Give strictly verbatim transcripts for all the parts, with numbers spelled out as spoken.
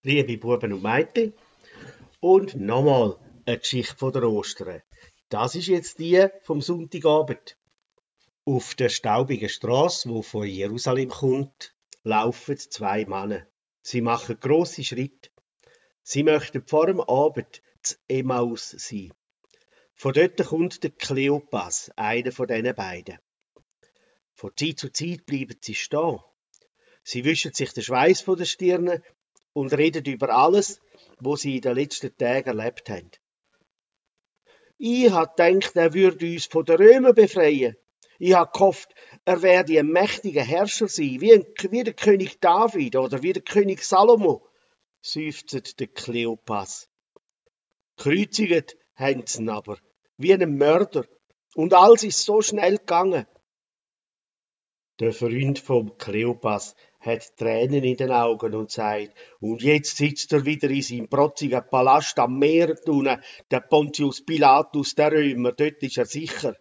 Liebe Buben und Mädchen, und nochmal eine Geschichte von der Ostern. Das ist jetzt die vom Sonntagabend. Auf der staubigen Straße, wo von Jerusalem kommt, laufen zwei Männer. Sie machen grosse Schritte. Sie möchten vor dem Abend zu Emmaus sein. Von dort kommt der Kleopas, einer von diesen beiden. Von Zeit zu Zeit bleiben sie stehen. Sie wischen sich den Schweiß von der Stirn und reden über alles, was sie in den letzten Tagen erlebt haben. Ich habe gedacht, er würde uns von den Römern befreien. Ich habe gehofft, er werde ein mächtiger Herrscher sein, wie, ein, wie der König David oder wie der König Salomo, seufzt der Kleopas. Kreuzigt haben sie ihn aber, wie einen Mörder, und alles ist so schnell gegangen. Der Freund vom Kleopas hat Tränen in den Augen und sagt, und jetzt sitzt er wieder in seinem protzigen Palast am Meer unten, der Pontius Pilatus, der Römer, dort ist er sicher.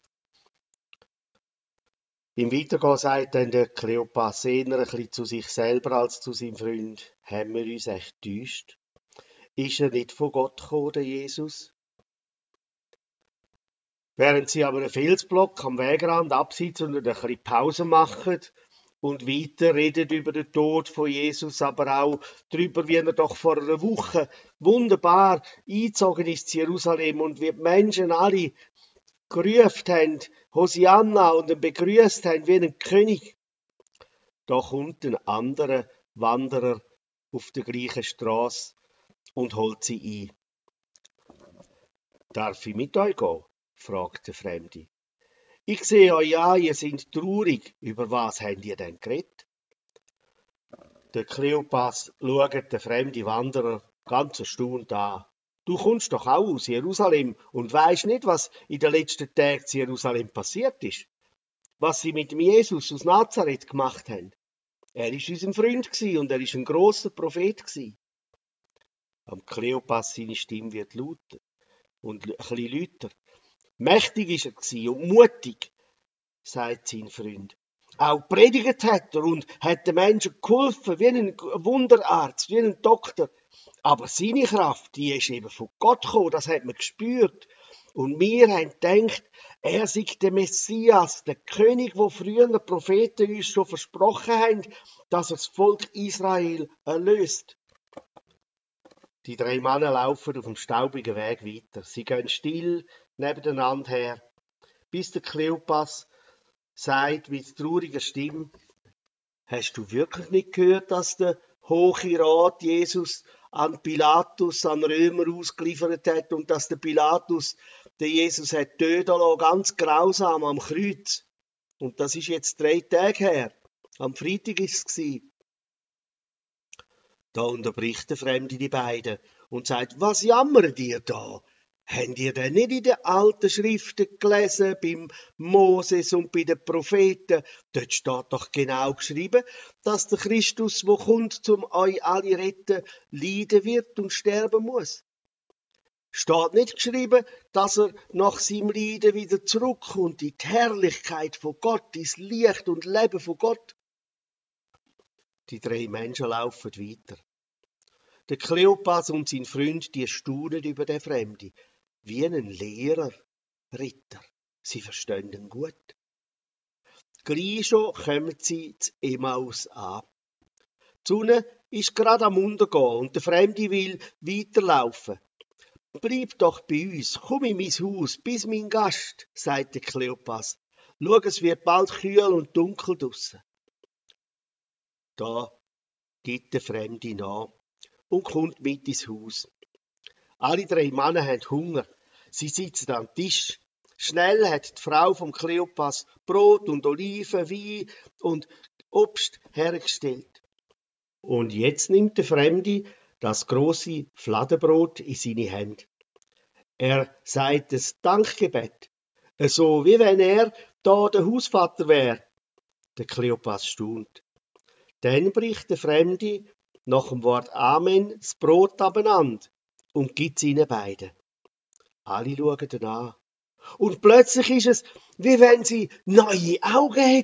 Im Weitergehen sagt dann der Kleopas eher ein bisschen zu sich selber als zu seinem Freund, haben wir uns echt getäuscht? Ist er nicht von Gott gekommen, der Jesus? Während sie aber einen Felsblock am Wegrand absitzen und ein bisschen Pause machen und weiter reden über den Tod von Jesus, aber auch darüber, wie er doch vor einer Woche wunderbar eingezogen ist in Jerusalem und wie die Menschen alle gerufen haben, Hosianna, und ihn begrüßt haben wie einen König. Da kommt ein anderer Wanderer auf der gleichen Straße und holt sie ein. Darf ich mit euch gehen? Fragt der Fremde. Ich sehe euch an, ihr seid traurig. Über was habt ihr denn geredet? Der Kleopas schaut den fremden Wanderer ganz erstaunt an. Du kommst doch auch aus Jerusalem und weisst nicht, was in den letzten Tagen zu Jerusalem passiert ist. Was sie mit dem Jesus aus Nazareth gemacht haben. Er war unser Freund und er war ein grosser Prophet. Am Kleopas seine Stimme wird lauter und ein bisschen lauter. Mächtig war er und mutig, sagt sein Freund. Auch predigt hat er und hat den Menschen geholfen, wie ein Wunderarzt, wie ein Doktor. Aber seine Kraft, die ist eben von Gott gekommen, das hat man gespürt. Und wir haben gedacht, er sei der Messias, der König, wo früher die Propheten uns schon versprochen haben, dass er das Volk Israel erlöst. Die drei Männer laufen auf dem staubigen Weg weiter. Sie gehen still nebeneinander her, bis der Kleopas sagt mit trauriger Stimme, hast du wirklich nicht gehört, dass der Hohe Rat Jesus an Pilatus, an Römer ausgeliefert hat und dass der Pilatus den Jesus hat töten lassen, ganz grausam am Kreuz? Und das ist jetzt drei Tage her. Am Freitag war es. Da unterbricht der Fremde die beiden und sagt, was jammert ihr da? Habt ihr denn nicht in den alten Schriften gelesen, beim Moses und bei den Propheten? Dort steht doch genau geschrieben, dass der Christus, der kommt, um euch alle retten, leiden wird und sterben muss. Steht nicht geschrieben, dass er nach seinem Leiden wieder zurückkommt in die Herrlichkeit von Gott, ins Licht und Leben von Gott? Die drei Menschen laufen weiter. Der Kleopas und sein Freund, die staunen über den Fremden. Wie ein Lehrer, Ritter. Sie verstehen ihn gut. Gleich schon kommen sie zu Emmaus an. Die Sonne ist gerade am Untergehen und der Fremde will weiterlaufen. Bleib doch bei uns, komm in mein Haus, bis mein Gast, sagt der Kleopas. Schau, es wird bald kühl und dunkel draussen. Da geht der Fremde nach und kommt mit ins Haus. Alle drei Männer haben Hunger. Sie sitzen am Tisch. Schnell hat die Frau vom Kleopas Brot und Oliven, Wein und Obst hergestellt. Und jetzt nimmt der Fremde das große Fladenbrot in seine Hände. Er sagt das Dankgebet, so wie wenn er da der Hausvater wäre. Der Kleopas staunt. Dann bricht der Fremde nach dem Wort Amen das Brot abeinander und gibt es ihnen beiden. Alle schauen ihn an. Und plötzlich ist es, wie wenn sie neue Augen hätten.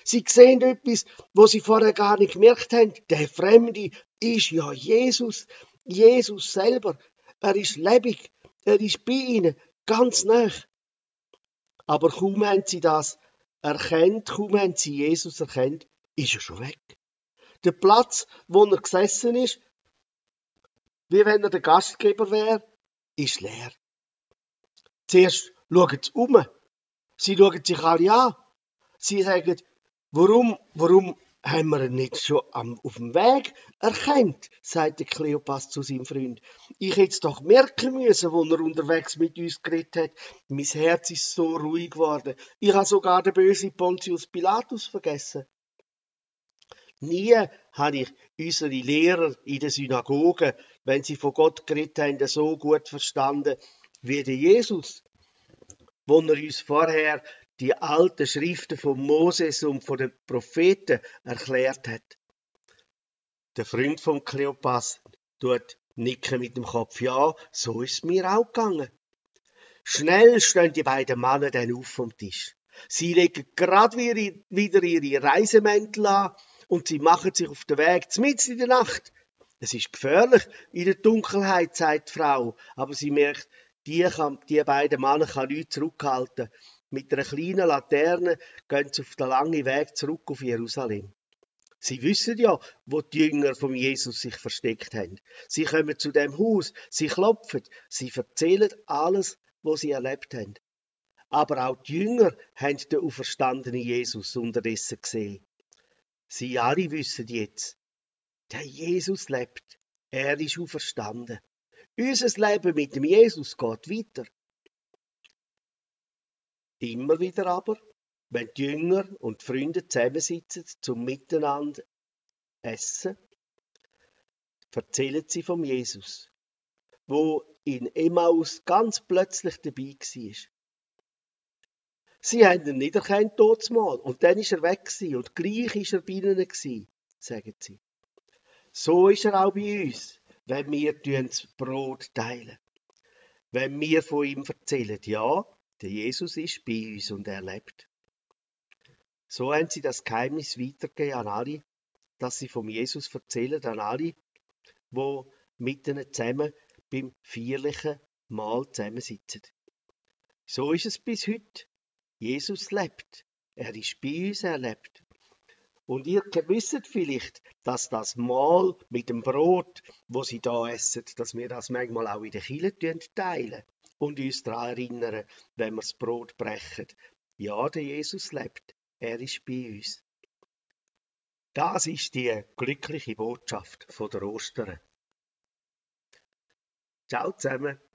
Sie sehen etwas, wo sie vorher gar nicht gemerkt haben. Der Fremde ist ja Jesus. Jesus selber. Er ist lebendig. Er ist bei ihnen. Ganz nah. Aber kaum haben sie das erkannt, kaum haben sie Jesus erkannt, ist er schon weg. Der Platz, wo er gesessen ist, wie wenn er der Gastgeber wäre, ist leer. Zuerst schauen sie um. Sie schauen sich alle an. Sie sagen, warum, warum haben wir ihn nicht schon am, auf dem Weg erkannt, sagte Kleopas zu seinem Freund. Ich hätte es doch merken müssen, wo er unterwegs mit uns geredet hat. Mein Herz ist so ruhig geworden. Ich habe sogar den bösen Pontius Pilatus vergessen. Nie habe ich unsere Lehrer in den Synagogen, wenn sie von Gott geredet haben, so gut verstanden wie der Jesus, wo er uns vorher die alten Schriften von Moses und von den Propheten erklärt hat. Der Freund von Kleopas tut nicken mit dem Kopf. Ja, so ist es mir auch gegangen. Schnell stehen die beiden Männer dann auf vom Tisch. Sie legen gerade wieder ihre Reisemäntel an und sie machen sich auf den Weg, mitten in der Nacht. Es ist gefährlich in der Dunkelheit, sagt die Frau, aber sie merkt, die, kann, die beiden Männer kann nichts zurückhalten. Mit einer kleinen Laterne gehen sie auf den langen Weg zurück auf Jerusalem. Sie wissen ja, wo die Jünger von Jesus sich versteckt haben. Sie kommen zu dem Haus, sie klopfen, sie erzählen alles, was sie erlebt haben. Aber auch die Jünger haben den auferstandenen Jesus unterdessen gesehen. Sie alle wissen jetzt, der Jesus lebt, er ist auferstanden. Unser Leben mit dem Jesus geht weiter. Immer wieder aber, wenn die Jünger und die Freunde zusammensitzen zum Miteinander essen, erzählen sie vom Jesus, wo in Emmaus ganz plötzlich dabei war. Sie haben ihn nicht erkannt, mal, und dann war er weg gewesen, und gleich war er bei ihnen gewesen, sagen sie. So ist er auch bei uns, wenn wir das Brot teilen. Wenn wir von ihm erzählen, ja, der Jesus ist bei uns und er lebt. So haben sie das Geheimnis weitergegeben an alle, dass sie vom Jesus erzählen, an alle, die mit ihnen zusammen beim feierlichen Mahl zusammensitzen. So ist es bis heute. Jesus lebt. Er ist bei uns, er lebt. Und ihr wisst vielleicht, dass das Mahl mit dem Brot, wo sie da essen, dass wir das manchmal auch in der Kirche teilen und uns daran erinnern, wenn wir das Brot brechen. Ja, der Jesus lebt. Er ist bei uns. Das ist die glückliche Botschaft von der Ostern. Ciao zusammen.